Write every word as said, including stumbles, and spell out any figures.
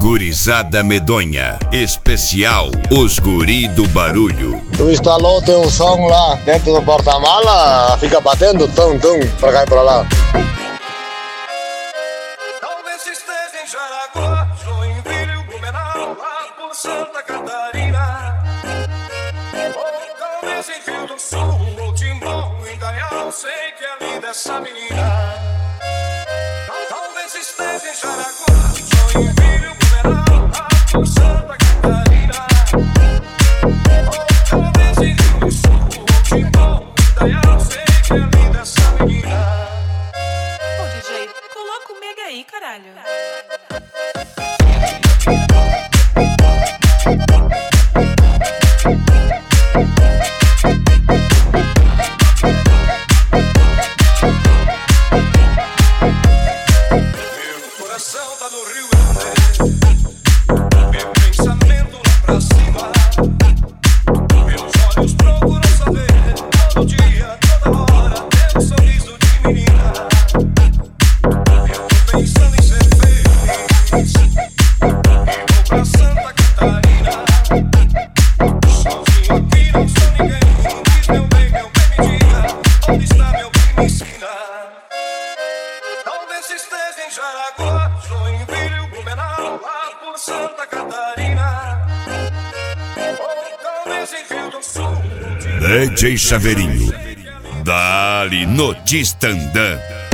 Gurizada medonha, especial Os Guri do Barulho. Tu instalou teu som lá dentro do porta-mala, fica batendo tum tum pra cá e pra lá. Talvez esteja em Jaraguá, Joinville, Blumenau, lá por Santa Catarina. Ou talvez em Rio do Sul, ou Timbó, Indaial, sei que é linda essa menina. Talvez esteja em Jaraguá, Joinville, Blumenau, lá por Santa Catarina. Ou talvez em Rio do Sul, ou Timbó, Indaial, sei que é linda essa menina. Ô D J, coloca o mega aí, caralho. Meu coração tá no Rio Grande, meu pensamento lá pra cima. Meus olhos procuram saber, todo dia, toda hora, teu sorriso de menina. Eu tô pensando em ser feliz e vou pra Santa Catarina. Sozinho aqui não sou ninguém. Diz meu bem, meu bem, me diga, onde está meu bem, me ensina. Talvez esteja em Jaraguá, Joinville, Blumenau, lá por Santa Catarina. Ou talvez em Rio do Sul. D J Chaveirinho, dali no Tistandã.